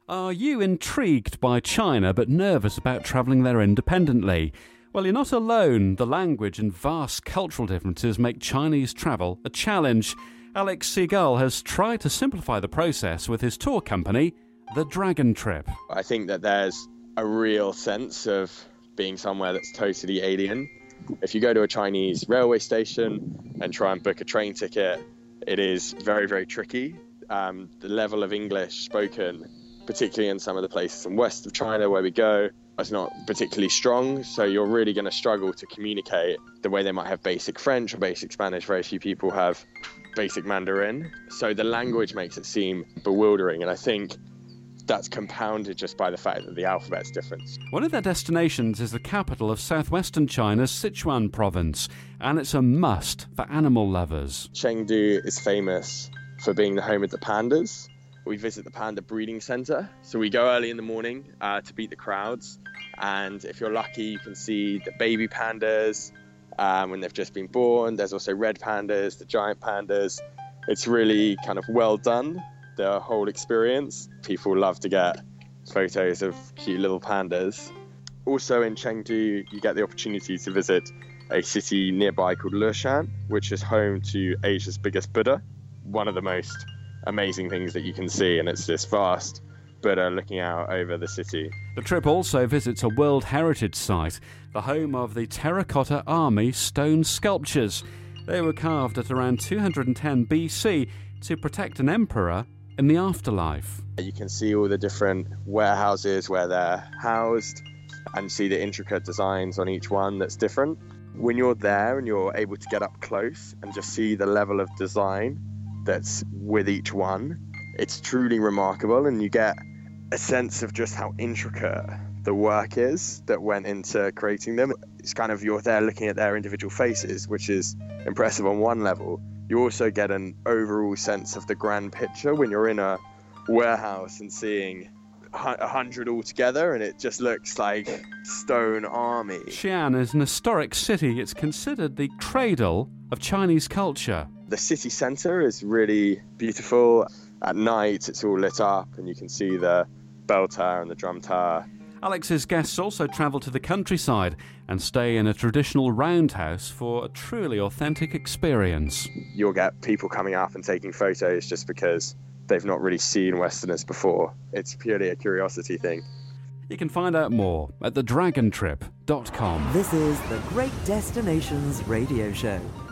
Are you intrigued by China but nervous about travelling there independently? Well, you're not alone. The language and vast cultural differences make Chinese travel a challenge. Alex Seagull has tried to simplify the process with his tour company, The Dragon Trip. I think that there's a real sense of being somewhere that's totally alien. If you go to a Chinese railway station and try and book a train ticket, it is very, very tricky. The level of English spoken, particularly in some of the places in west of China where we go, is not particularly strong. So you're really going to struggle to communicate the way they might have basic French or basic Spanish. Very few people have basic Mandarin. So the language makes it seem bewildering. And I think that's compounded just by the fact that the alphabet's different. One of their destinations is the capital of southwestern China's Sichuan province, and it's a must for animal lovers. Chengdu is famous for being the home of the pandas. We visit the panda breeding center. So we go early in the morning to beat the crowds. And if you're lucky, you can see the baby pandas when they've just been born. There's also red pandas, the giant pandas. It's really kind of well done, the whole experience. People love to get photos of cute little pandas. Also in Chengdu, you get the opportunity to visit a city nearby called Leshan, which is home to Asia's biggest Buddha. One of the most amazing things that you can see, and it's this vast Buddha looking out over the city. The trip also visits a World Heritage Site, the home of the Terracotta Army stone sculptures. They were carved at around 210 BC to protect an emperor in the afterlife. You can see all the different warehouses where they're housed and see the intricate designs on each one that's different. When you're there and you're able to get up close and just see the level of design that's with each one, it's truly remarkable, and you get a sense of just how intricate the work is that went into creating them. It's kind of, you're there looking at their individual faces, which is impressive on one level. You also get an overall sense of the grand picture when you're in a warehouse and seeing 100 all together, and it just looks like stone army. Xi'an is an historic city. It's considered the cradle of Chinese culture. The city centre is really beautiful. At night, it's all lit up, and you can see the bell tower and the drum tower. Alex's guests also travel to the countryside and stay in a traditional roundhouse for a truly authentic experience. You'll get people coming up and taking photos just because they've not really seen Westerners before. It's purely a curiosity thing. You can find out more at thedragontrip.com. This is the Great Destinations Radio Show.